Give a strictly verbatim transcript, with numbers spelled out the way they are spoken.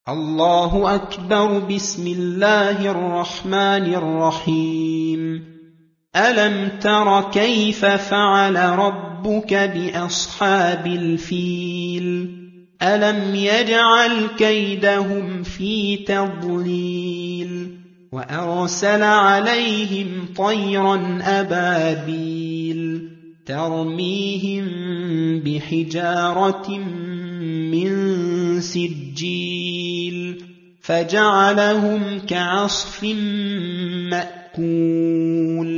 الله أكبر. بسم الله الرحمن الرحيم. ألم تر كيف فعل ربك بأصحاب الفيل؟ ألم يجعل كيدهم في تضليل وأرسل عليهم طيرا أبابيل ترميهم بحجارة من سجيل فجعلهم كعصف مأكول.